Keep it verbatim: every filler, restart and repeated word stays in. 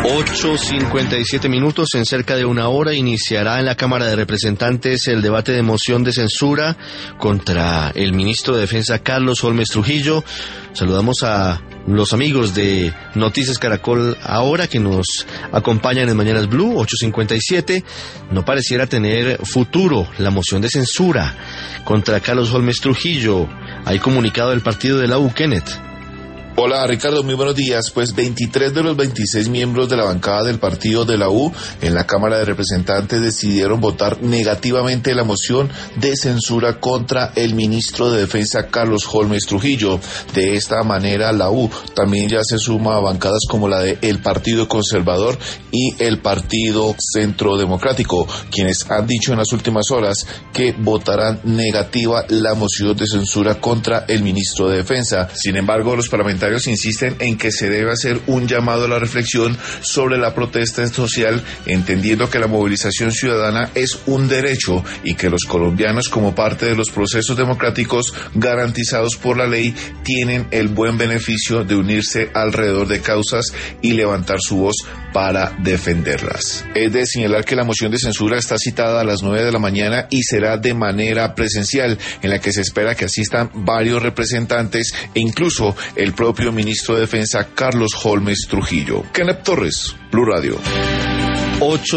ocho cincuenta y siete minutos, en cerca de una hora iniciará en la Cámara de Representantes el debate de moción de censura contra el ministro de Defensa Carlos Holmes Trujillo. Saludamos a los amigos de Noticias Caracol Ahora que nos acompañan en Mañanas Blue. Ocho cincuenta y siete. No pareciera tener futuro la moción de censura contra Carlos Holmes Trujillo. Hay comunicado del partido de la U, Kenneth. Hola Ricardo, muy buenos días. Pues veintitrés de los veintiséis miembros de la bancada del partido de la U en la Cámara de Representantes decidieron votar negativamente la moción de censura contra el ministro de Defensa Carlos Holmes Trujillo. De esta manera la U también ya se suma a bancadas como la de el Partido Conservador y el Partido Centro Democrático, quienes han dicho en las últimas horas que votarán negativa la moción de censura contra el ministro de Defensa. Sin embargo, los parlamentarios insisten en que se debe hacer un llamado a la reflexión sobre la protesta social, entendiendo que la movilización ciudadana es un derecho y que los colombianos, como parte de los procesos democráticos garantizados por la ley, tienen el buen beneficio de unirse alrededor de causas y levantar su voz para defenderlas. Es de señalar que la moción de censura está citada a las nueve de la mañana y será de manera presencial, en la que se espera que asistan varios representantes e incluso el propio ministro de Defensa Carlos Holmes Trujillo. Kenneth Torres, Blue Radio. ocho